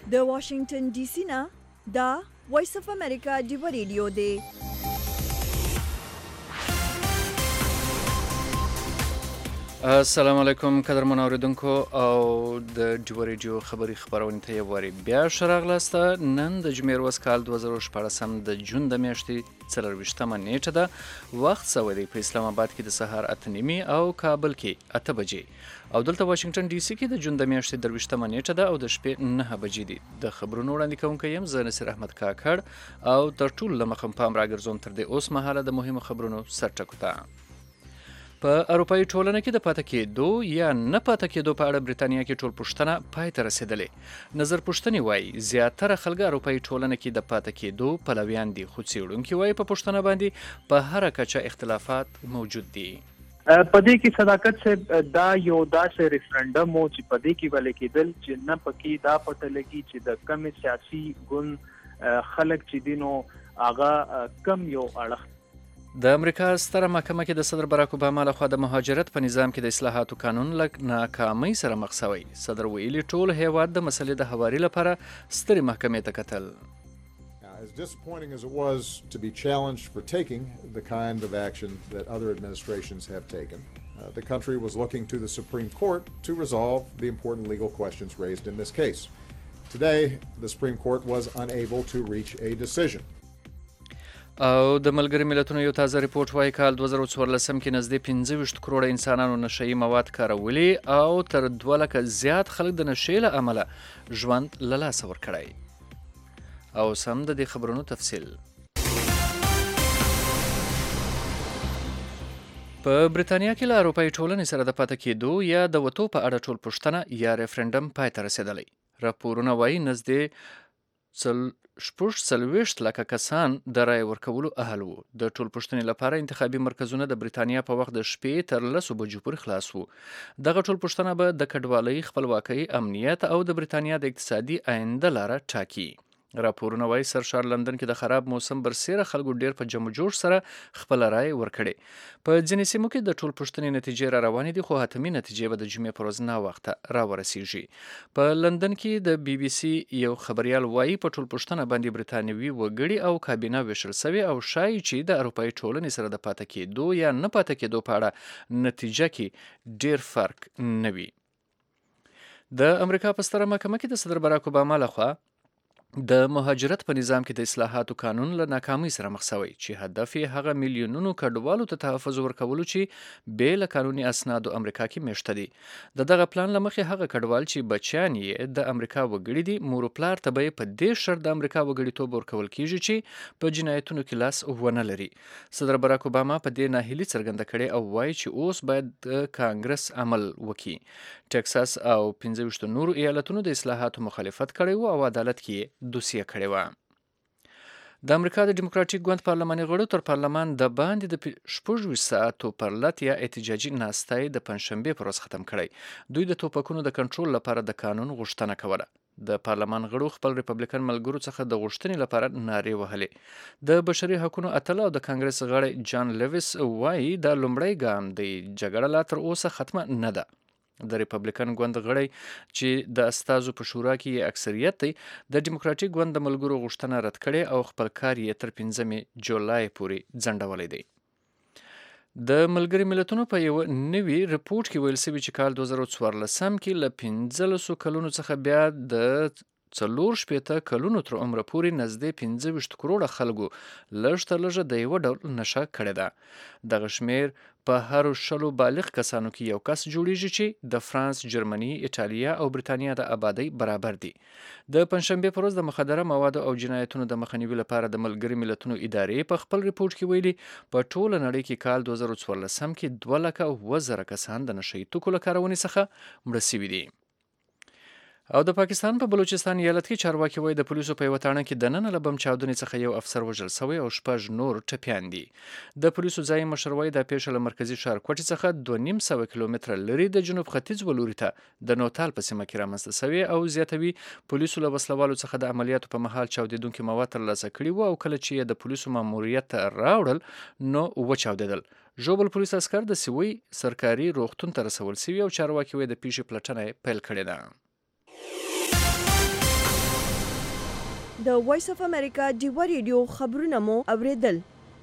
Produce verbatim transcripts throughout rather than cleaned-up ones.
د واشنگټن ډي سي نه دا وایس اف امریکا دی ریډیو دی. السلام علیکم قدرمن اوریدونکو او د ډیو ریډیو خبری خبرونه ته یواري بیا شراغلاسته. نن د جمعې ورځ کال دوه زره شپږ د جون د میاشتې څلرویشتمه نیټه ده. وخت سوی دی په اسلام آباد کې د سهار اته نیمې او کابل کې اته بجې او دلته واشنگټن ډي سي کې د جون د میاشتې درویشتمه نیټه ده او د شپې نه بجې دي. د خبرونو وړاندې کوونکی یم زه نصیر احمد کاکړ او تر ټولو له مخه پام راګرځوم تر دې اوس مهاله د مهمو خبرونو سرټکو ته. په اروپایي ټولنه کې د پاتې کېدو یا نه پاتې کېدو په اړه بریتانیا کې ټول پوښتنه پای ته رسېدلې. نظر پوښتنې وایي زیاتره خلک اروپایي ټولنه کې د پاتې کېدو پلویان دي، خو څېړونکي وایي په پوښتنه باندې په هره کچه اختلافات موجود دي. په دې کې صداقت سے دا یو داسې ریفرنډم و چې په دې کې ولې کېدل چې نه پکې دا پته لګي چې د کم سیاسي ګوند خلک چې دینو هغه کم یو اړخ. د امریکا ستره محکمه کې د صدر براک اوباما لخوا د مهاجرت په نظام کې د اصلاحاتو قانون له ناکامۍ سره مخ شوی. صدر ویلي ټول هیواد د مسلې د هواري لپاره سترې محکمې ته کتل. As disappointing as it was to be challenged for taking the kind of action that other administrations have taken, uh, the country was looking to the Supreme Court to resolve the important legal questions raised in this case. Today, the Supreme Court was unable to reach a decision. او د ملګري ملتونو یو تازه ریپورت وایي کال دوه زره څوارلسم کې نږدې پنځه ویشت کروړه انسانانو نشهیي مواد کارولي او تر دوه لکه زیات خلک د نشې له امله ژوند له لاسه ورکړی. او سم د دې خبرونو تفصیل. په برېټانیا کې له اروپایي ټولنې سره د پاتې کېدو یا د وتو په اړه ټول پوښتنه یا ریفرنډم پای ته رسېدلی. راپورونه وایي نږدې څل شپږ څلوېښت لکه کسان د رای ورکولو اهل وو. د ټول پوښتنې لپاره انتخابي مرکزونه د برېټانیا په وخت د شپې تر لسو بجو پورې خلاص وو. دغه ټول پوښتنه به د کډوالۍ، خپلواکۍ، امنیت او د برېټانیا د اقتصادي آینده لاره ټاکي. راپورونه وایي سرشار لندن کې د خراب موسم برسیره خلکو ډیر په جمع جوړ سره خپل رای ورکړي. په ځینې سیمو کې د ټول پوښتنې نتیجې را روانې دي، خو حتمي نتیجې به د جمعې پر ورځ ناوخته را ورسیږي. په لندن کې د بي بي سي یو خبریال وایي په ټول پوښتنه باندې برېټانوي وګړي او کابینه ویشل سوي او ښایي چې د اروپایي ټولنې سره د پاتې کېدو یا نه پاتې کېدو په اړه نتیجه کې ډیر فرق نه وي. د امریکا په ستره محکمه کې د صدر براک اوباما لخوا د مهاجرت په نظام کې د اصلاحاتو قانون له ناکامۍ سره مخ شوی چې هدف یې هغه میلیونونو کډوالو ته تحفظ ورکولو چې بې له قانوني اسنادو امریکا کې میشته دي. د دغه پلان له مخې هغه کډوال چې بچیان یې د امریکا وګړي دي مور و پلار ته به یې په دې شرط د امریکا وګړیتوب ورکول کیږي چې په جنایتونو کې لاس ونه لري. صدر براک اوباما په دې ناهیلي څرګنده کړې او وایي چې اوس باید د کانګرس عمل وکړي. ټکساس او پنځه ویشتو نورو ایالتونو د اصلاحاتو مخالفت کړی و او عدالت کې دوسیه کړې وه. د امریکا د ډیموکراټیک ګوند پارلماني غړو تر پارلمان د باندې د شپږ ویشت ساعتو پر لت یا احتجاجي ناستای د پنجشنبې پر ورځ ختم کړی. دوی د توپکونو د کنټرول لپاره د قانون غوښتنه کوله. د پارلمان غړو خپل ریپبلیکن ملګرو څخه د غوښتنې لپاره نارې وهلې. د بشري حقوقو اتل او د کانګرس غړی جان لیویس وایي دا لومړی ګام دی، جګړه لا تر اوسه ختمه نه ده. د ریپبلیکن ګوند غړی چې د استازو په شورا کې یې اکثریت دی د ډیموکراټیک ګوند د ملګرو غوښتنه رد کړې او خپل کار یې تر پنځمې جولای پورې ځنډولی دی. د ملګري ملتونو په یو نوي رپورټ کې ویل شوي چې کال دوه زره څوارلسم کې له پنځلسو کلونو څخه بیا د څلور شپېته کلونو تر عمره پورې نږدې پنځه ویشت کروړه خلکو لږ تر لږه د یوه ډول نشه کړې ده. دغه شمیر په هرو شلو بالغ کسانو کې یو کس جوړیږي چې د فرانس، جرمني، ایټالیا او برېټانیا د آبادی برابر دي. د پنجشنبې پر ورځ د مخدره موادو او جنایتونو د مخنیوي لپاره د ملګري ملتونو ادارې په خپل ریپورټ کې ویلي په ټوله نړۍ کې کال دوه زره څوارلسم کې دوه لکه اووه زره کسان د نشهیي توکو له کارونې څخه مړه شوي دي. او د پاکستان په بلوچستان ایالت کې چارواکي وایي د پولیسو په یوه تاڼه کې دننه له بم چاودنې څخه یو افسر وژل شوی او شپږ نور ټپیان دي. د پولیسو ځایي مشر وایي دا پیښه له مرکزي ښار کوټې څخه دوه نیم سوه کیلومتره لرې د جنوب ختیځ ولوري ته د نوتال په سیمه کې رامنځته شوې او زیاتوي پولیسو له وسلوالو څخه د عملیاتو په مهال چاودېدونکي مواد ترلاسه کړي وو او کله چې یې د پولیسو ماموریت ته راوړل نو وچاودېدل. ژوبل پولیس عسکر د سوی سرکاري روغتون ته رسول شوي او چارواکي وایي د پیښې پلټنه پیل کړې ده. د وایس اف امریکا ډیوه ریډیو خبرونه مو اوریدل.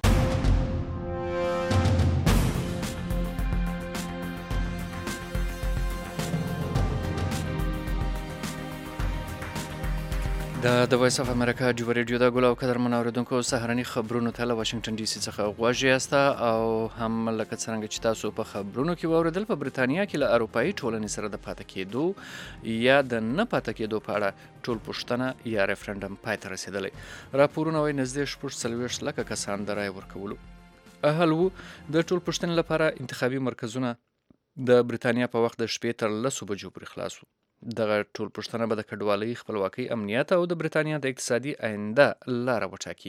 د د وایس اف امریکا ډیوه ریډیو د ګل او قدر منوریدونکو سهارني خبرونو ته له واشنگټن ډي سي څخه غوږ یاست او هم لکه څنګه چې تاسو په خبرونو کې واوریدل په برېټانیا کې له اروپایي ټولنې سره د پاتې کېدو یا د نه پاتې کېدو په اړه ټول پوښتنه یا ریفرنډم پای ته رسېدلی. راپورونه وایي نږدې شپږ څلوېښت لکه کسان د رایې ورکولو اهل وو. د ټول پوښتنې لپاره انتخابي مرکزونه د برېټانیا په وخت د شپې تر لسو بجو پورې خلاص وو. دغه ټول پوښتنه به د کډوالۍ، خپلواکۍ، امنیت او د برېټانیا د اقتصادي آینده لاره وټاکي.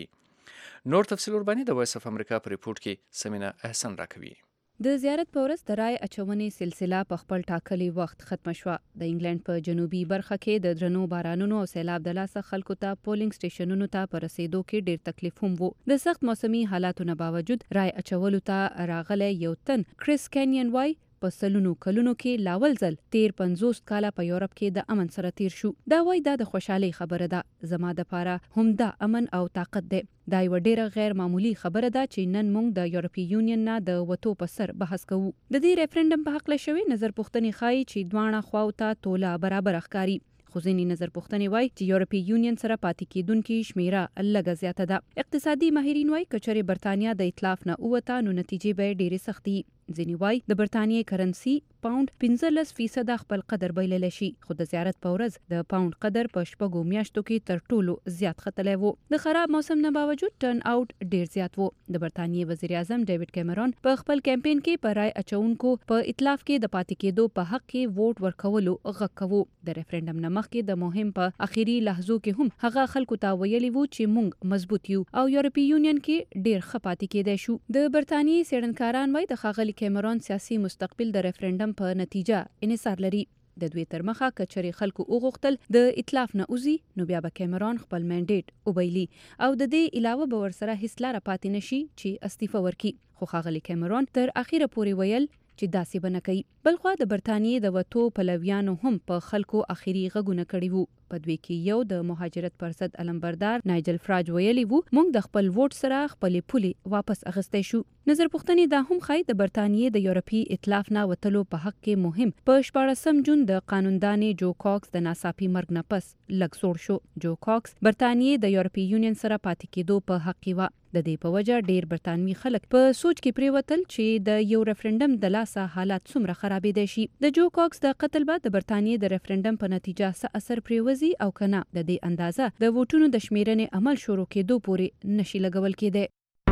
نور تفصیل ورباندې د وایس اف امریکا په ریپورت کې سمینا احسن راکوي. د زیارت په ورځ د رای اچونې سلسله په خپل ټاکلي وخت ختمه شوه. د انګلند په جنوبي برخه کې د درنو بارانونو او سیلاب د لاسه خلکو ته پولینګ سټیشنونو ته په رسیدو کې ډیر تکلیف هم وو. د سخت موسمي حالاتو نه باوجود رای اچولو ته راغلی یو تن کریس کینین وای په سلونو کلونو کې لاول ځل تیر پنځوس کاله په یورپ کې د امن سره تیر شو. دا وای دا د خوشحالۍ خبره ده. زما د پاره هم دا امن او طاقت ده. دا یو ډیره غیر معمولی خبره ده چې نن موږ د یورپی یونین نه د وټو په سر بحث کوو. د دې ریفرنډم په حق له شوی نظر پوښتنې ښایي چې دواړه خواو ته توله برابر ښکاري. خو ځینې نظر پوښتنې وایي چې یورپی یونین سره پاتې کېدونکي شمیره لږه زیاته ده. اقتصادي ماهرین وایي که چېرې برطانیه د ائتلاف نه ووته نو نتیجې به ډېرې سختې. ځینې وایي د برطانیې کرنسي پاوند پنځلس فیصده خپل قدر بایللی شي. خو د زیارت په ورځ د پاوند قدر په شپږو میاشتو کې تر ټولو زیات ختلی و. د خراب موسم نه باوجود ټرن آوټ ډیر زیات و. د برطانیې وزیر اعظم ډیوډ کیمرون په خپل کمپین کې په رای اچونکو په ائتلاف کې د پاتې کېدو په حق کې ووټ ورکولو غږ کوو. د ریفرنډم نه مخکې د مهم په اخیری لحظو کې هم هغه خلکو ته ویلي وو چې موږ مضبوط یو او یورپی یونین کې ډیر ښه پاتې کېدای شو. د برطانیې څېړنکاران وایي د ښاغلي کیمرون سیاسي مستقبل د ریفرنډم په نتیجه انحصار لري. د دوی تر مخه که چېرې خلکو وغوښتل د ائتلاف نه وځي نو بیا به کیمرون خپل منډیټ وبایلي او د دې علاوه به ورسره هیڅ لاره پاتې نشي چې استعفا ورکړي. خو ښاغلي کیمرون تر اخیره پورې ویل چې داسې به نه کوي. بلخوا د برطانیې د وتو پلویانو هم په خلکو اخیری غږونه کړي وو. په دوی کې یو د مهاجرت پر ضد علمبردار نایجل فراج ویلي وو موږ د خپل ووټ سره خپلې پولې واپس اخیستی شو. نظر پوښتنې دا هم ښایي د برطانیې د یورپي ائتلاف نه وتلو په حق کې مهم په شپاړسم جون د قانوندانې جو کاکس د ناڅاپي مرګ نه پس لږ سوړ شو. جو کاکس برطانیې د یورپي یونین سره پاتې کېدو په حق کې وه. د دې په وجه ډیر برطانوي خلک په سوچ کې پریوتل چې د یو ریفرنډم د لاسه حالات څومره خرابېدای شي. د جو کاکس د قتل بعد د برطانیې د ریفرنډم په نتیجه څه اثر پریوزي او کنه د دې اندازه د ووټونو د شمیرنې عمل شروع کېدو پورې نشي لګول کېدی.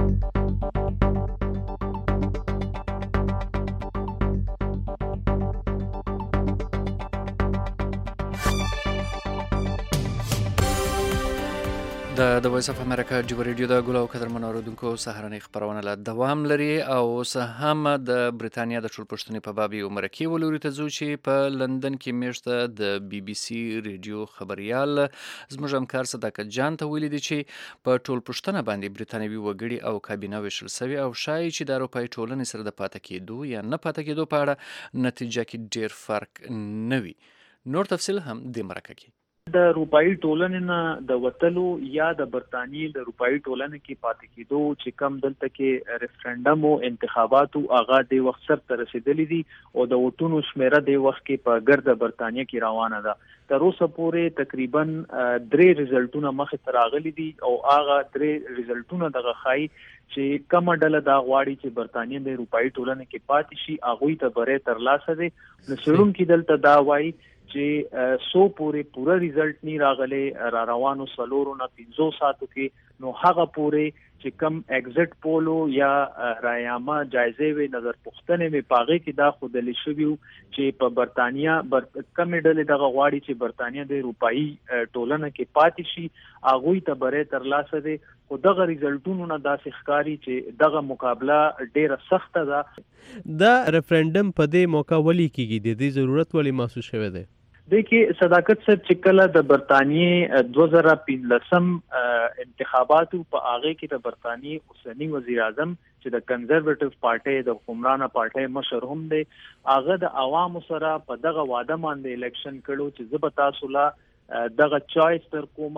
د د وایس اف امریکا ډیوه ریډیو د ګل او قدر منوریدونکو سهارنۍ خپرونه لا دوام لري او اوس هم د برېټانیا د ټول پوښتنې په باب یو مرکې ولوري ته ځو چې په لندن کې میشته د بي بي سي ریډیو خبریال زموږ همکار صداقت جان ته ویلي دي چې په ټول پوښتنه باندې برېټانوي وګړي او کابینه ویشل سوي او ښایي چې د اروپایي ټولنې سره د پاتې کېدو یا نه پاتې کېدو په اړه نتیجه کې ډیر فرق نه وي. نور تفصیل هم د مرکه کې د اروپایي ټولنې نه د وتلو یا د برطانیې د اروپایي ټولنې کې پاتې کېدو چې کم دلته کې ریفرنډم او انتخاباتو هغه د وخت سره رسیدلې دي او د ووټونو شمیره د وخت کې په ګرد برطانیه کې روانه ده. تر اوسه پورې تقریبا درې ریزلټونه مخې ته راغلي دي او هغه درې ریزلټونه دغه ښایي چې کومه ډله دا غواړي چې برطانیه د اروپایي ټولنې کې پاتې شي هغوی ته بری ترلاسه دی. نو څېړونکي دلته دا وایي چې سو پورې پورا ریزلټ نی راغلی را روانو سلورو نه پنځو ساعتو کې نو هغه پورې چې کم ایگزټ پولو یا رایامه جایزه وی نظر پوښتنې می پاغه کې دا خودلی شوی چې په برطانیه بر کم ډلې دغه غواړي چې برطانیه د اروپایي ټولنه کې پاتې شي هغه ته بره تر لاسه دي. خو دغه ریزلټونو نه داسې ښکاري چې دغه مقابله ډیره سخته ده. دا ریفرنډم په دې موقع ولې کیږي د دې ضرورت ولې محسوس شوی دی؟ دیکھیے صداقت صاحب چې کله د برطانیې دوه زره پنځلسم انتخاباتو په هغه کې د برطانیې اوسنی وزیر اعظم چې د کنزرویټیو پارټي د حکمرانه پارټي مشر هم دی هغه د عوامو سره په دغه واده باندې الیکشن کړو چې زه به تاسو لا دغه چوایس تر کومه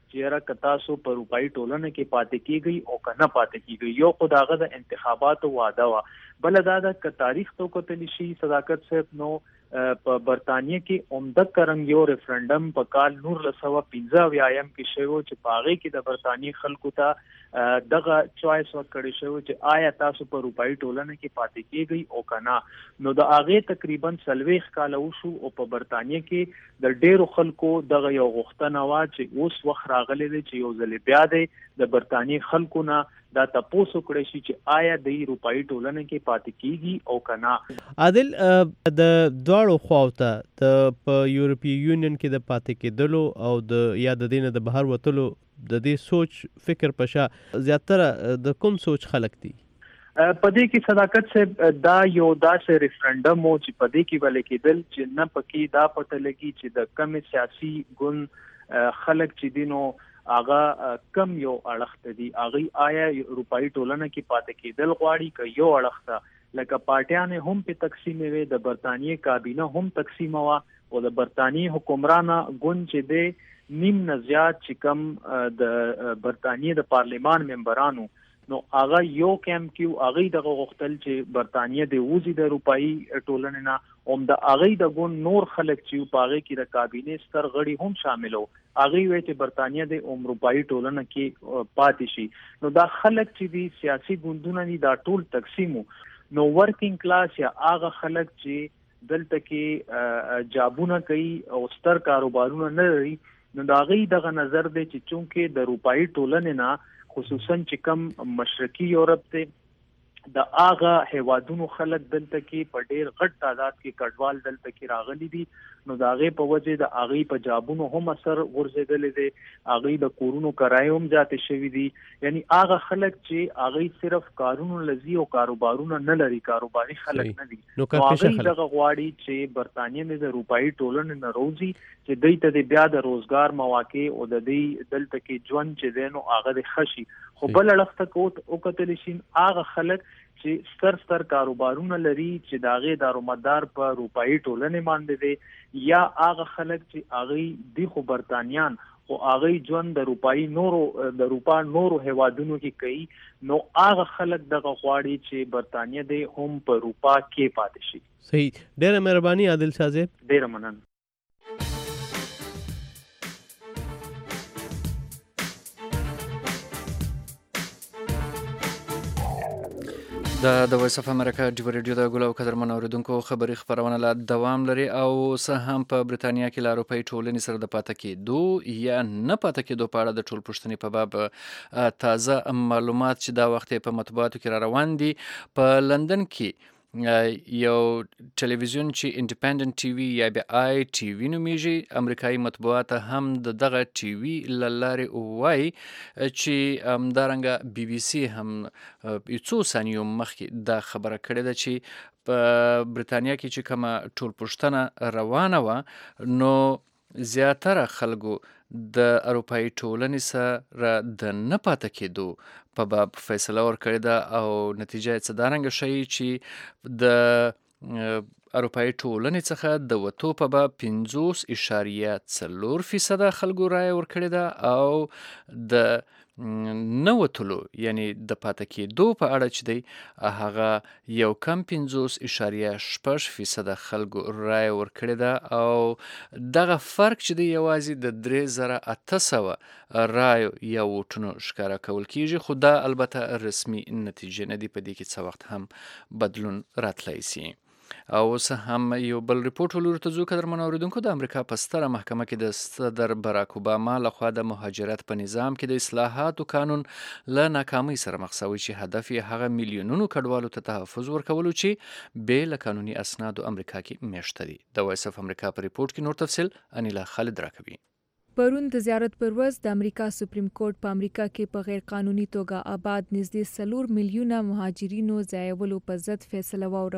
چې یاره که تاسو په اروپایي ټولنه کې پاتې کیږئ او که نه پاتې کیږئ. یو خو د هغه د انتخاباتو وعده وه، بله دا ده که تاریخ ته وکتلی شي صداقت صاحب نو په برطانیه کې عمده کرنګ یو ریفرنډم په کال نولس سوه پنځه اویایم کې شوی و چې په هغې کې د برطانیې خلکو ته دغه چوایس ورکړی شوی چې آیا تاسو په اروپایي ټولنه کې پاتې کیږئ او که نه. نو د هغې تقریبا څلوېښت کاله وشو او په برطانیه کې د ډېرو خلکو دغه یو غوښتنه وه چې اوس وخت راغلی دی چې یو ځلې بیا دی د برطانیې خلکو نه دا تپوس وکړی شي چې آیا د اروپایي ټولنه کې پاتې کیږي او که نه. عادل د دواړو خواو ته د په یورپي یونین کې د پاتې کېدلو او د یا د دې نه د بهر وتلو د دې سوچ فکر په شا زیاتره د کوم سوچ خلک دي؟ په دې کې صداقت صاحب دا یو داسې ریفرنډم و چې په دې کې ولې کېدل چې نه پکې دا پته لګي چې د کمې سیاسي ګوند خلک چې دي نو هغه کم یو اړخ ته دي، هغه آیا اروپایي ټولنه کې پاتې کېدل غواړي که یو اړخ ته لکه پارټیانې هم په تقسیمې وې، د برطانیې کابینه هم تقسیمه وه او د برطانیې حکمرانه ګوند چې دی نیم نه زیات چې کم د برطانیې د پارلمان ممبرانو نو هغه یو کیمپ کیو هغه دغه غوښتل چې برطانیې د وزي د اروپایي ټولنې نه هم د هغه د ګوند نور خلک چې په هغه کې د کابینې ستر غړي هم شامل وو، هغه وی چې برطانیې د اروپایي ټولنه کې پاتې شي. نو دا خلک چې دي سیاسي ګوندونه دي دا ټول تقسیمو، نو ورکینګ کلاس یا هغه خلک چې دلته کې جابونه کوي او ستر کاروبارونه نه لري نو دا هغه دغه نظر دی چې چونکې د اروپایي ټولنې نه خصوصا چې کم مشرقي یورپ ته د هغه هیوادونو خلک دلته کې په ډېر غټ تعداد کې کډوال دلته کې راغلي دي نو د هغې په وجه د هغې په جابونو هم اثر غورځېدلی دی، هغې د کورونو کرایې هم زیاتې شوي دي. یعنی هغه خلک چې هغې صرف کارونو لزي او کاروبارونه نه لري، کاروباري خلک نه دي، نو هغې دغه غواړي چې برطانیې د اروپایي ټولنې نه روزي چې دوی ته د بیا د روزګار مواقع او د دوی دلته کې ژوند چې دی نو هغه د ښه شي. خو بل اړخ ته وکتلی شي هغه خلک چې ستر ستر کاروبارونه لري چې د هغې دارومدار په اروپایي ټولنې باندې دی، یا هغه خلک چې هغې دي خو برطانیان خو هغې ژوند د اروپایي نورو د اروپا نورو هیوادونو کې کوي نو هغه خلک دغه غواړي چې برطانیه دی هم په اروپا کې پاتې شي. صحیح، ډېره مهرباني عادل شاه صاحب. ډېره مننه. دا د وایس اف امریکا ډیو ریډیو د ګل او قدرمن اوریدونکو خبري خبرونه لا دوام لري او څه هم په برتانیا کې لا اروپאי ټولنې سره د پاتې کېدو یا نه پاتې کېدو په اړه د ټول پوښتنې په باب تازه معلومات چې دا وخت په مطبوعاتو کې را روان دي. په لندن کې یو ټلویزیون چې انډیپندنت ټي وي یا بیا آی ټي وي نومیږي، امریکایي مطبوعات هم د دغه ټي وي له لارې وایي چې همدارنګه بي بي سي هم څو ثانیو مخکې دا خبره کړې ده چې په برتانیا کې چې کومه ټول پوښتنه روانه وه نو زیاتره خلکو د اروپایي ټولنې سره د نه پاتې کېدو په باب فیصله ورکړې ده او نتیجه یې څه دارنګه ښیي چې د اروپایي ټولنې څخه د وتو په باب پنځوس اشاریه څلور فیصده خلکو رایه ورکړې ده او د نه وتلو یعنی د پاتې کېدو په اړه چې دی هغه یو کم پنځوس اشاریه شپږ فیصده خلکو رایه ورکړې ده او دغه فرق چې دی یوازې د درې زره اته سوه رایو یا ووټونو ښکاره کول کېږي، خو دا البته رسمي نتیجې نه دي، په دې کې څه وخت هم بدلون راتلی سي. او اوس هم یو بل ریپورټ ولورو ته ځو قدرمن اوریدونکو. د امریکا په ستره محکمه کې د صدر باراک اوباما لخوا د مهاجرت په نظام کې د اصلاحاتو قانون له ناکامۍ سره مخ شوی چې هدف یې هغه میلیونونو کډوالو ته تحفظ ورکولو چې بې له قانوني اسنادو امریکا کې میشته دي. د وایس اف امریکا په ریپورټ کې نور تفصیل انیلا خالد راکوي. پرون د زیارت پر ورځ د امریکا سپریم کورټ په امریکا کې په غیر قانوني توګه آباد نږدې څلور میلیونه مهاجرینو ځایولو په ضد فیصله واوروله.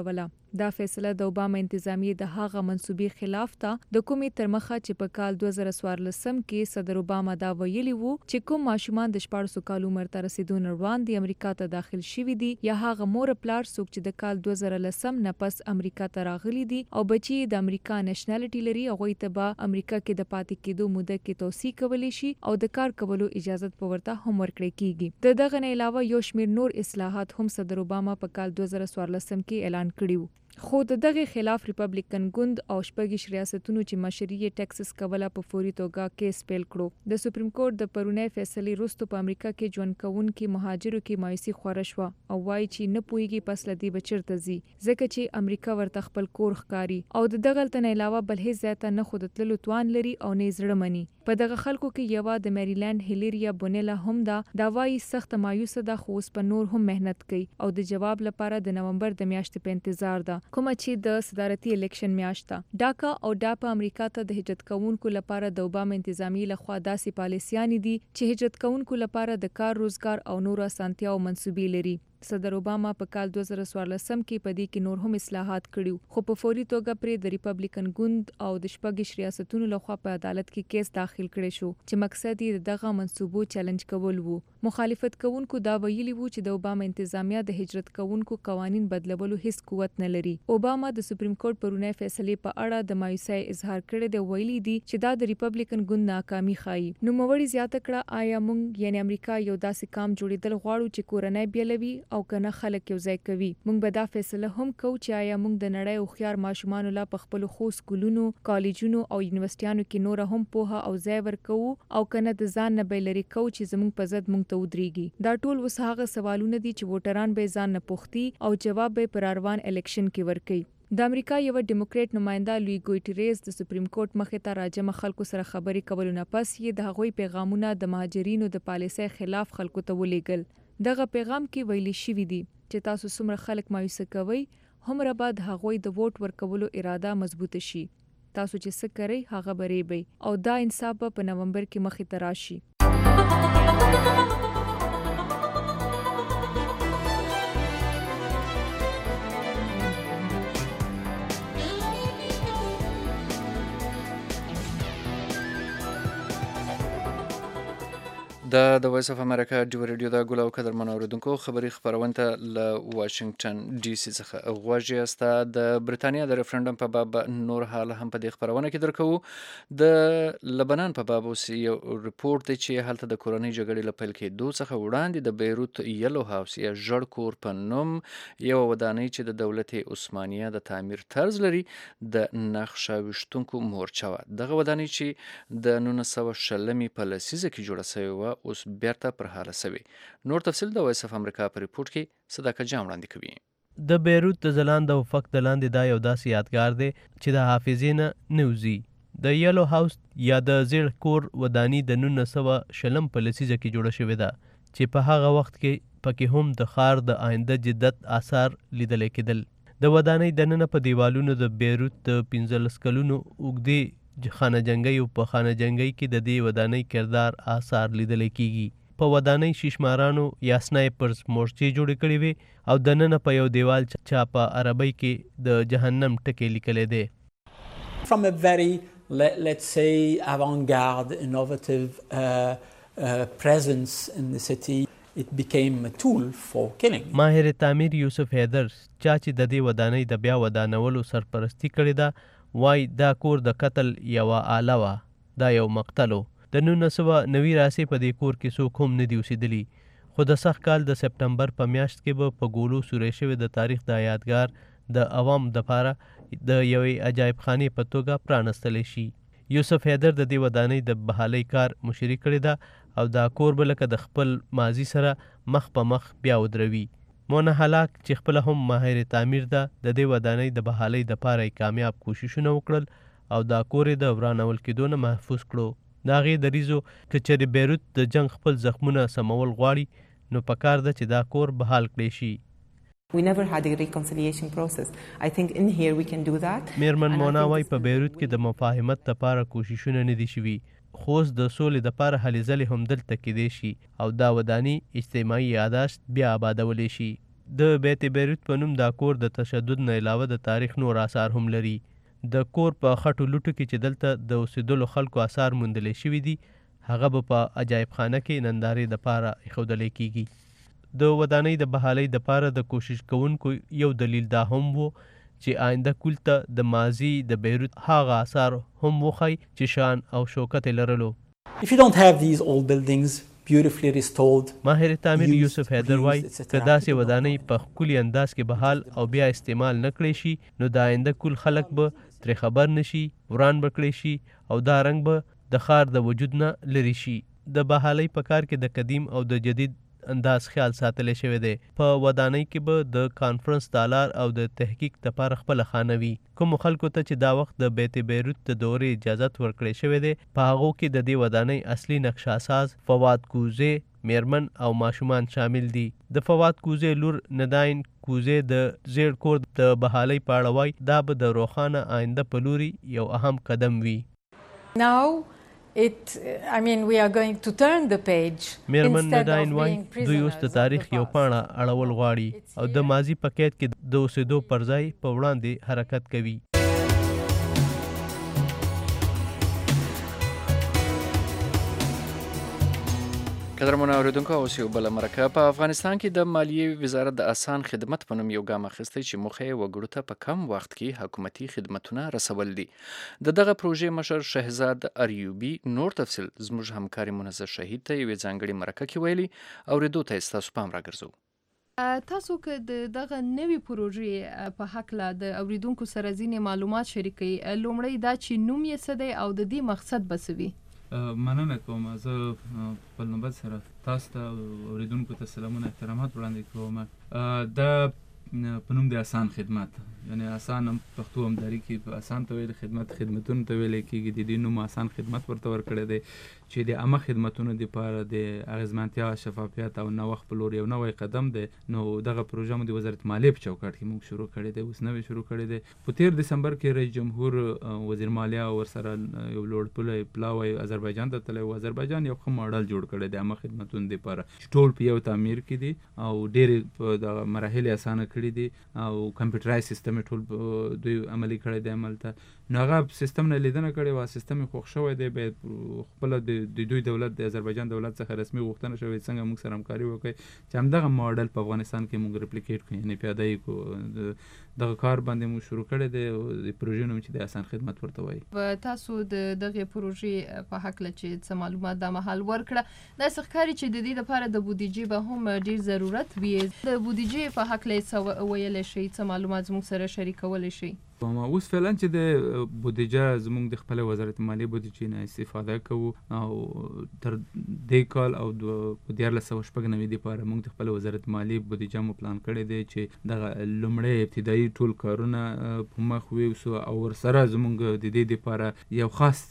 دا فیصله د اوباما انتظامیه د هغه منسوبې خلاف ته د کومې تر مخه چې په کال دوه زره څوارلسم کې صدر اوباما دا ویلي وو چې کوم ماشومان د شپاړسو کالو عمر ته رسیدو نه وړاندې امریکا ته داخل شوي دي یا هغه مور پلار څوک چې د کال دوه زره لسم نه پس امریکا ته راغلي دي او بچي د امریکا نېشنلټي لري، هغوی ته به امریکا کې د پاتې کېدو موده کې توسیع کولی شي او د کار کولو اجازه په ورته هم ورکړی کیږي. د دغه نه علاوه یو شمېر نور اصلاحات هم صدر اوباما په کال دوه زره څوارلسم کې اعلان کړي وو. خو د دغه خلاف ریپبلیکن ګوند او شپږ ریاستونو چې مشري یې ټکساس کوله په فوري توګه کیس پیل کړو. د سپریم کورټ د پرونی فیصلې وروسته په امریکا کې ژوند کوونکي مهاجرو کې مایوسي خوره شوه او وایي چې نه پوهیږي پس له دې به چیرته ځي ځکه چې امریکا ورته خپل کور ښکاري او د دغلته نه علاوه بل هیڅ ځای ته نه خو د تللو توان لري او نه زړه مني. په دغه خلکو کې یوه د میریلینډ هیلریا بونیلا هم ده. دا وایي سخت مایوسه ده خو اوس په نور هم مهنت کوي او د جواب لپاره د نومبر د میاشتې په انتظار ده کومه چې د صدارتي الیکشن میاشت ده. ډاکا او ډاپا امریکا ته د هجرت کوونکو لپاره د اوباما انتظامیه لخوا داسې پالیسیانې دي چې هجرت کوونکو لپاره د کار روزګار او نور اسانتیاو منسوبې لري. صدر اوباما په کال دوه زره څوارلسم کې په دې کې نور هم اصلاحات کړي خو په فوري توګه پرې د ریپبلیکن ګوند او د شپږ ریاستونو لخوا په عدالت کې کیس داخل کړي شو چې مقصد یې دغه منسوبو چیلنج کول وو. مخالفت کوونکو دا ویلي وو چې د اوباما انتظامیه د هجرت کوونکو قوانین بدلولو هیڅ قوت نه لري. اوباما د سپریم کورټ پرونی فیصلې په اړه د مایوسۍ اظهار کړی دی، ویلي دي چې دا د ریپبلیکن ګوند ناکامي ښایي. نوموړي زیاته کړه آیا موږ یعنی امریکا یو داسې کام جوړېدل غواړو چې کورنۍ بیلوي او کنه خلک یو ځای کوي. موږ به دا فیصله هم کوو چې آیا موږ د نړۍ هوښیار ماشومانو لا په خپلو خو سکولونو، کالجونو او یونیورسيټیانو کې نور هم پوهه او ځای ورکوو او کنه د ځان نه به لري کوو چې زموږ په ضد موږ ته ودرېږي. دا ټول اوس هغه سوالونه دي چې ووټران به ځان نه پوښتي او جواب به پر روان الیکشن کې ورکوي. د امریکا یو ډیموکریټ نماینده لوی ګویټریز د سپریم کورټ مخې ته راجمه خلکو سره خبرې کولو نه پس یې د هغوی پیغامونه د مهاجرینو د پالیسۍ خلاف خلکو ته ولېږل. دغه پیغام کې ویلي شوي دي چې تاسو څومره خلک مایوسه کوئ هومره به د هغوی د ووټ ورکولو اراده مضبوطه شي. تاسو چې څه کوئ هغه به ریبئ او دا انصاف به په نومبر کې مخې ته راشي. دا د وایس اف امریکا ډیو ریډیو دا ګل او قدر منوریدونکو خبري خبرونه ته ل واشنگټن ډي سي څخه غواړي استا د برتانیا د ریفرندم په باب نور حال هم په دې خبرونه کې درکو. د لبنان په باب اوس یو ریپورت دی چې هلته د کورنۍ جګړې لپاره کې دوه څخه وړاندې د بیروت یلو هاوس یا ژړ کور په نوم یو ودانۍ چې د دولت عثمانیه د تعمیر طرز لري د نقشه وشتونکو مورچه و. دغه ودانۍ چې د نولس سوه شلمې په لسیزه کې جوړه شوې و اوس بیرته پر حاله سوي. نور تفصیل د وایس اف امریکا په ریپورت کې صداقت جام وړاندې کوي. د بیروت د ځلانده افق د لاندې دا یو داسې یادګار دی چې د حافظې نه نه وځي. د یلو هاوس یا د زیړ کور وداني د نولس سوه شلم په لسیزه کې جوړه شوې ده چې په هغه وخت کې پکې هم د ښار د آینده جدت آثار لیدل کېدل. د ودانۍ دننه په دیوالونو د بیروت د پنځلس کلونو اوږدې خانه جنګۍ په خانه جنګۍ کې د دې ودانۍ کردار آثار لیدل کېږي. په ودانۍ شیشمارانو یا سنایپرز مورچې جوړې کړې وې او دننه په یو دیوال چا په عربۍ کې د جهنم ټکی لیکلی دی. From a very, let, let's say, avant-garde, innovative uh, uh, presence in the city, it became a tool for killing. ماهر تعمیر یوسف حیدر چا چې د دې ودانۍ د بیا ودانولو سرپرستی کړې ده وای دا کور د قتل یوه آله وه، دا یو مقتل و. د نولس سوه نوي راسې په دې کور کې څوک هم نه دي اوسېدلي خو د سخت کال د سپټمبر په میاشت کې به په ګولو سوری شوې د تاریخ دا یادګار د عوام دپاره د یوې عجایب خانې په توګه پرانستلی شي. یوسف حیدر د دې ودانۍ د بحالۍ کار مشري کړې ده او دا کور به لکه د خپل ماضي سره مخ په مخ بیا ودروي. مونه هلاک چې خپل هم ماهر تعمیر ده د دې ودانۍ د بحالۍ دپاره یې کامیاب کوششونه وکړل او دا کور یې د ورانول کېدو نه محفوظ کړو. د هغې دریځو که چېرې بیروت د جنګ خپل زخمونه سمول غواړي نو پکار ده چې دا کور بحال کړی شي. We never had a reconciliation process. I think in here we can do that. میرمن مونا وای په بیروت کې د مفاهمت لپاره کوششونه نه دي شوي خو اوس د سولې دپاره هلې ځلې هم دلته کېدی شي او دا وداني اجتماعي یاداشت بیا آبادولی شي. د بیت بیروت په نوم دا کور د تشدد نه علاوه د تاریخ نور آثار هم لري. د کور په خټو لوټو کې چې دلته د اوسېدلو خلکو آثار موندلی شوي دي هغه به په عجایب خانه کې نندارې دپاره ایښودلی کیږي. د ودانۍ د بحالۍ دپاره د کوشش کوونکو یو دلیل دا هم و چې آینده کول ته د ماضي د بیروت هغه آثار هم وښایي چې شان او شوکت یې لرلو. If you don't have these old buildings beautifully restored, ماهر تعمیر یوسف حیدر وایي که داسې ودانۍ په ښکلي انداز کې بحال او بیا استعمال نه کړی شي نو د آینده کول خلک به ترې خبر نشي، وران به کړی شي او دا رنګ به د ښار د وجود نه لرې شي. د بحالۍ په کار کې د قدیم او د جدید انداز خیال ساتلی شوی دی. په ودانۍ کې به د کانفرنس تالار او د تحقیق دپاره خپله خانه وي. کومو خلکو ته چې دا وخت د بیت بیروت د دورې اجازت ورکړی شوی دی په هغو کې د دې ودانۍ اصلي نقشه ساز فواد کوزې، میرمن او ماشومان شامل دي. د فواد کوزې لور نداین کوزې د زیړ کور د بحالۍ په اړه وایي دا به د روښانه آینده په لوري یو اهم قدم وي. Now It, I mean, we are going to turn the page. میرمن نداین وایي دوی اوس د تاریخ یو پاڼه اړول غواړي او د ماضي په قید کې د اوسېدو پر ځای په وړاندې حرکت کوي. قدرمنو اوریدونکو اوس یو بله مرکه. په افغانستان کې د مالیې وزارت د اسان خدمت په نوم یو ګام اخیستی چې موخه یې وګړو ته په کم وخت کې حکومتي خدمتونه رسول دي. د دغه پروژې مشر شهزاد اریوبي نور تفصیل زموږ همکاري منزه شهید ته یوې ځانګړې مرکه کې ویلي. اوریدو ته یې ستاسو پام راګرځو. تاسو که د دغه نوې پروژې په هکله د اوریدونکو سره ځینې معلومات شریکوي، لومړی دا چې نوم یې څه دی او د دې مقصد به څه وي؟ مننه کوم. زه خپل نوبت سره تاسو ته اوریدونکو ته سلامونه احترامات وړاندې کوم. دا په نوم د اسان خدمت، یعنی اسان هم پښتو همداري کې اسان ته ویل خدمت خدمتونو ته ویل کېږي. د دې نوم اسان خدمت ورته ورکړی دی چې د عامه خدمتونو دپاره د اغېزمنتیا، شفافیت او نوښت په لور یو نوی قدم دی. نو دغه پروژه مو د وزارت مالیې په چوکاټ کې موږ شروع کړی دی، اوس نوی شروع کړی دی. په تېر دسمبر کې رئیس جمهور وزیر مالیه ورسره یو لوړ پوړی پلاوی آذربایجان ته تللی و. آذربایجان یو ښه ماډل جوړ کړی دی عامه خدمتونو دپاره چې ټول په یو تعمیر کې دي او ډېرې په دغه مراحل یې اسانه کړي دي او کمپیوټرایز سیستم یې ټول دوی عملي کړی دی عمل ته. نو هغه سیستم نه لیدنه کړې وه، سیستم یې خوښ شوی دی. باید خپله د دوی دولت د آذربایجان دولت څخه رسمي غوښتنه شوې څنګه موږ سره همکاري وکړي چې همدغه ماډل په افغانستان کې موږ ریپلیکیټ کړو، یعنې پیاده یې کړو. دغه کار باندې موږ شروع کړی دی او د پروژې نوم چې د اسان خدمت ورته وایي. تاسو د دغې پروژې په هکله چې څه معلومات دا مهال ورکړه، داسې ښکاري چې د دې لپاره د بودیجې به هم ډېر ضرورت وي. د بودیجې په هکله یې څه ویلی شئ، څه معلومات زموږ سره شریکولی شئ؟ اوس فعلا چې د بودیجه زموږ د خپل وزارت مالیې بودیجې نه استفاده کوو او تر دې کال او په دیارلس سوه شپږ نوي دپاره موږ د خپل وزارت مالیې بودیجه مو پلان کړی دی چې دغه لومړی ابتدایي ټول کارونه په مخ ویوسو او ورسره زموږ د دې دپاره یو خاص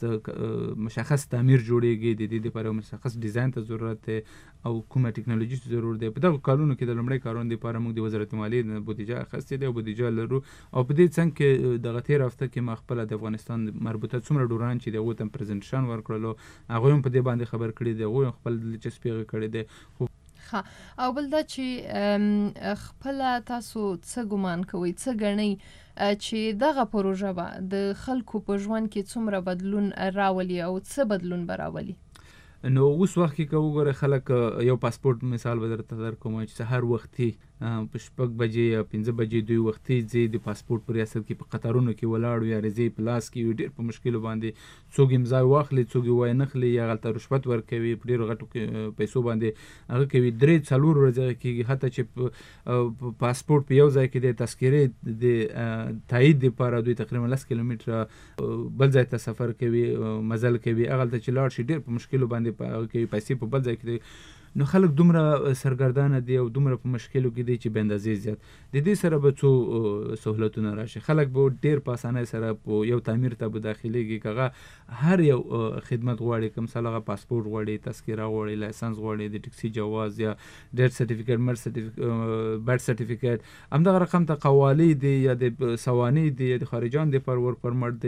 مشخص تعمیر جوړیږي. د دې دپاره مشخص ډیزاین ته ضرورت دی او کومه ټکنالوژي ته ضرورت دی. په دغه کارونو کې د لومړی کارونو دپاره موږ د وزارت مالیې بودیجه اخیستې دی او بودیجه لرو. او په دې څنګ کې دغه تېره هفته کې ما خپله د افغانستان مربوطه څومره ډوران چې د هغوی ته پرزنټیشن ورکړلو، هغوی هم په دې باندې خبر کړي دي، هغوی هم خپل دلچسپي هغه کړې دی. ښه، او بل دا چې خپله تاسو څه ګمان کوئ، څه ګڼئ چې دغه پروژه به د خلکو په ژوند کې څومره بدلون راولي او څه بدلون به راولي؟ نو اوس وخت کې که وګورئ خلک یو پاسپورت مثال به درته درکوم چې سهار وختي په شپږ بجې یا پنځه بجې دوی وختي ځي د پاسپورت په ریاست کې په قطارونو کې ولاړ وي، عریضې یې په لاس کې وي، ډېر په مشکلو باندې څوک امضا واخلي څوک یې وایي نه اخلي یا هلته رشوت ورکوي، په ډېرو غټو پیسو باندې هغه کوي. درې څلور ورځې هغه کېږي حتی چې پاسپورت په یو ځای کې د تذکرې د تایید دپاره دوی تقریبا لس کیلومتره بل ځای ته سفر کوي، مزل کوي، هغه هلته چې لاړ شي ډېر په مشکلو باندې هغه کوي، پیسې په بل ځای کې دی. نو خلک دومره سرګردانه دي او دومره په مشکلو کې دي چې بې اندازې زیات. د دې سره به څو سهولتونه راشي، خلک به ډېر په اسانۍ سره په یو تعمیر ته به داخلېږي. که هغه هر یو خدمت غواړي، که مثال هغه پاسپورت غواړي، تذکره غواړي، لایسنس غواړي، د ټکسي جواز یا ډیټ سرټیفیکیټ، مرډ برډ سرټیفیکیټ، همدغه رقم ته قوالي دي یا د سواني دي یا د خارجان دپاره ورک پرمټ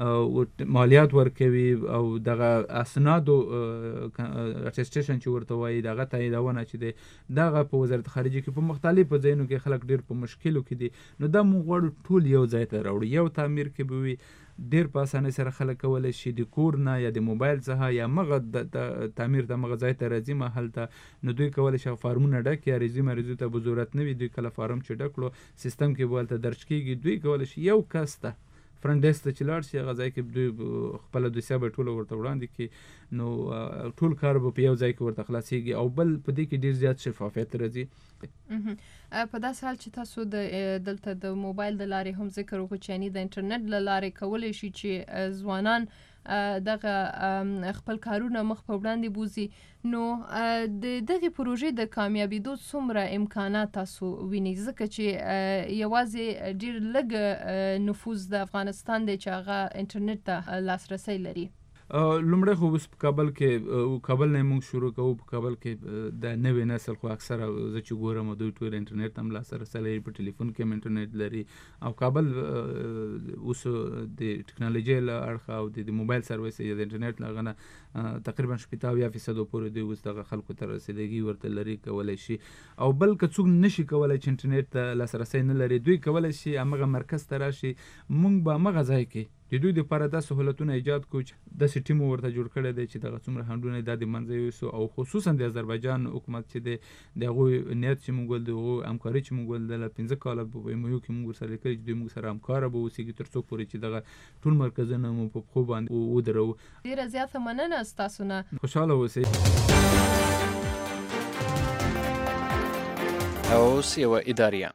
دی، مالیات ورکوي او دغه اسنادو اټسټیشن چې ورته وایي دی دغه تاییدونه چې دی دغه په وزارت خارجه کې په مختلفو ځایونو کې خلک ډېر په مشکلو کې دي. نو دا موږ غواړو ټول یو ځای ته راوړو، یو تعمیر کې به وي، ډېر په اسانۍ سره خلک کولی شي د کور نه یا د موبایل څخه یا مغه د تعمیر د مغه ځای ته راځي محل ته، نو دوی کولی شي فارمونه ډک یا ریزي مریضو ته به ضرورت نه وي، دوی کله فارم چې ډک کړو سیستم کې به هلته درج کېږي، دوی کولی شي یو کس ته فرنټ ډیسک ته چې لاړ شي هغه ځای کې دوی خپله دوسیه به ټوله ورته وړاندې کړي، نو ټول کار به په یو ځای کې ورته خلاصېږي او بل په دې کې ډېر زیات شفافیت راځي. په داسې حال چې تاسو د دلته د موبایل د لارې هم ذکر وکړو چې یعنې د انټرنیټ له لارې کولی شي چې ځوانان دغه خپل کارونه مخ په وړاندې بوزي، نو د دغې پروژې د کامیابېدو څومره امکانات تاسو وینئ؟ ځکه چې یوازې ډېر لږ نفوذ د افغانستان دی چې هغه انټرنیټ ته لاسرسی لري. لومړی خو اوس په کابل کې کابل نه موږ شروع کوو. په کابل کې د نوې نسل خو اکثره زه چې ګورم دوی ټول انټرنیټ هم لاسرسی لري، په ټلیفون کې هم انټرنیټ لري او کابل اوس د ټکنالوژۍ له اړخه او د موبایل سرویس یا د انټرنیټ له هغه نه تقریبا شپېته اویا فیصدو پورې دوی اوس دغه خلکو ته رسیدګي ورته لري کولی شي. او بل که څوک نشي کولی چې انټرنیټ ته لاسرسی نه لري، دوی کولی شي همغه مرکز ته راشي، موږ به همغه ځای کې د دوی دپاره دا سهولتونه ایجاد کړو چې داسې ټیم ورته جوړ کړی دی چې دغه څومره خنډونه دا د منځه یوسو، او خصوصا د آذربایجان حکومت چې دی د هغوی نیت چې موږ ول د هغوی همکاري چې موږ ول د پنځه کاله په ایم او یو کې موږ ورسره لیکلي چې دوی موږ سره همکاره به اوسېږي تر څو پورې چې دغه ټول مرکزونه مو په پښو باندې ودرو. ډېره زیاته مننه ستاسو نه، خوشحاله اوسئ. اوس یوه اداریه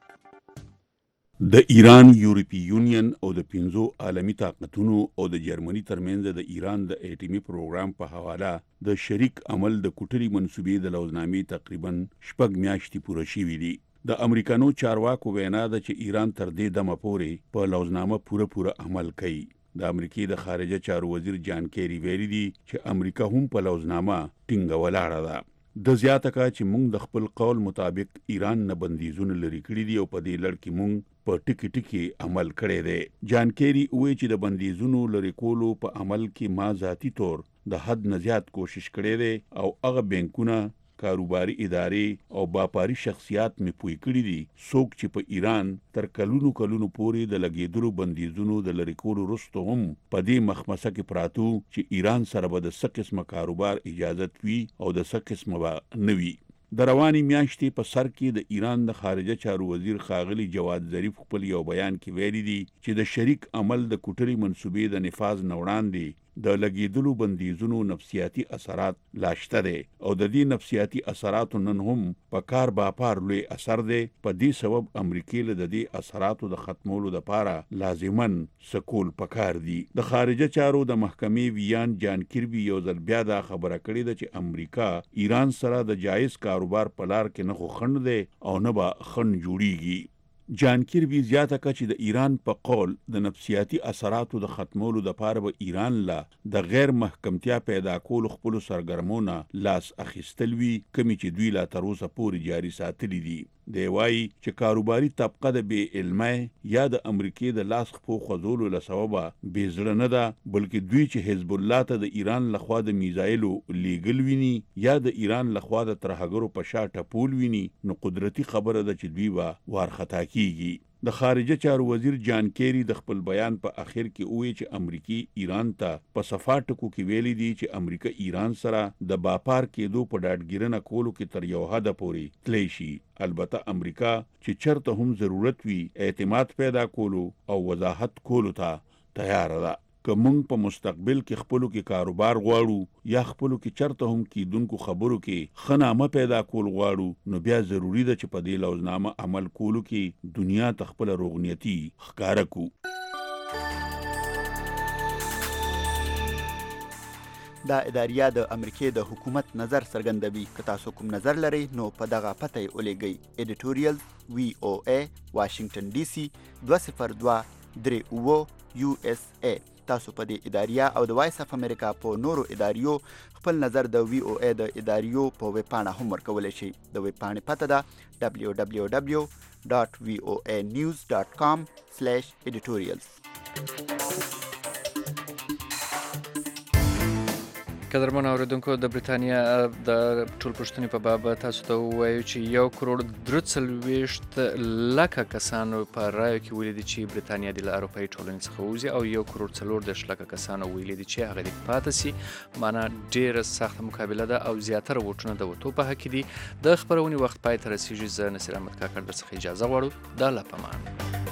د ایران، یورپی یونین او د پنځو عالمي طاقتونو او د جرمني ترمنځ د ایران د اټومي پروګرام په حواله د شریک عمل د کوټري منسوبې د لوزنامې تقریبا شپږ میاشتې پوره شوي دي. د امریکانو چارواکو وینا ده چې ایران تر دې دمه پورې په لوزنامه پوره پوره عمل کوي. د امریکې د خارجه چارو وزیر جان کیری ویلي دي چې امریکا هم په لوزنامه ټینګه ولاړه ده. د زیاته کا چې موږ د خپل قول مطابق ایران نه بندیزونه لري کړي دي او په دې لړ کې موږ په ټکی ټکی عمل کړی دی. جان کیری وایي چې د بندیزونو لري کولو په عمل کې ما ذاتی طور د حد نه زیات کوشش کړی دی او هغه بینکونه، کاروباري ادارې او باپاري شخصیات مې پوی کړي دي څوک چې په ایران تر کلونو کلونو پورې د لګېدلو بندیزونو د لرې کولو وروسته هم په دې مخمسه کې پراتو چې ایران سره به د څه قسمه کاروبار اجازت وي او د څه قسمه به نه وي. د رواني میاشتې په سر کې د ایران د خارجه چارو وزیر ښاغلي جواد ظریف خپل یو بیان کې ویلي دي چې د شریک عمل د کوټري منسوبې د نفاذ نه وړاندې د لګېدلو بندیزونو نفسیاتي اثرات لا شته دی او د دې نفسیاتي اثراتو نن هم په کار باپار لوی اثر دی. په دې سبب امریکې له د دې اثراتو د ختمولو دپاره لازماً سکول پکار دي. د خارجه چارو د محکمې ویان جان کیربي یو ځل بیا دا خبره کړې ده چې امریکا ایران سره د جایز کاروبار په لار کې نه خو خنډ دی او نه به خنډ جوړیږي. جان کیربي زیاته کړه چې د ایران په قول د نفسیاتي اثراتو د ختمولو دپاره به ایران له د غیر محکمتیا پیدا کولو خپلو سرګرمونه لاس اخیستل وي کومې چې دوی لا تر اوسه پورې جاري ساتلي دي. دی وایي چې کاروباري طبقه د بې علمۍ یا د امریکې د لاس خپو خوځولو له سببه بې زړه نه ده، بلکې دوی چې حزب الله ته د ایران لخوا د میزایلو لیږل ویني یا د ایران لخوا د ترهګرو په شا ټپول ویني، نو قدرتي خبره ده چې دوی به وارخطا کیږي. د خارجه چارو وزیر جان کیری د خپل بیان په اخر کې وویل چې امریکای ایران ته په صفا ټکو کې ویلي دي چې امریکا ایران سره د باپار کېدو په ډاډګیرنه کولو کې تر یو حده پورې تللی شي. البته امریکا چې چرته هم ضرورت وي اعتماد پیدا کولو او وضاحت کولو ته تیار ده. که موږ په مستقبل کې خپلو کې کاروبار غواړو یا خپلو کې چرته هم کیدونکو خبرو کې ښه نامه پیدا کول غواړو، نو بیا ضروري ده چې په دې لوزنامه عمل کولو کې دنیا ته خپله روغنیتي ښکاره کړو. دا اداریه د امریکې د حکومت نظر څرګندوي. که تاسو کوم نظر لرئ نو په دغه پته یې ولیږئ. ایډیټوریل وی او ای واشنگټن ډي سي دوه صفر دوه درې اووه یو اس ای. تاسو په دې اداریه او د وایس اف امریکا په نورو اداریو خپل نظر د وی او ای د اداریو په ویب پاڼه هم ورکولی شئ. د ویب پاڼې پته ده دبلیو دبلیو دبلیو ډاټ وی او ای نیوز ډاټ کام سلیش ایډیټوریلز. قدرمن اوریدونکو د بریتانیا د ټولپوښتنې په باب تاسو ته ووایو چې یو کروڑ درې څلوېښت لکه کسانو په رایو کې ویلي دي چې بریتانیا د له اروپایي ټولنې څخه ووځي او یو کروڑ څلور دېرش لکه کسانو ویلي دي چې هغه دې پاتې سي. معنا ډېره سخته مقابله ده او زیاتره ووټونه د وتو په حق کې دي. د خپرونې وخت پای ته رسیږي. زه نصیر احمد کاکړ درڅخه اجازه غواړو. د الله په امان.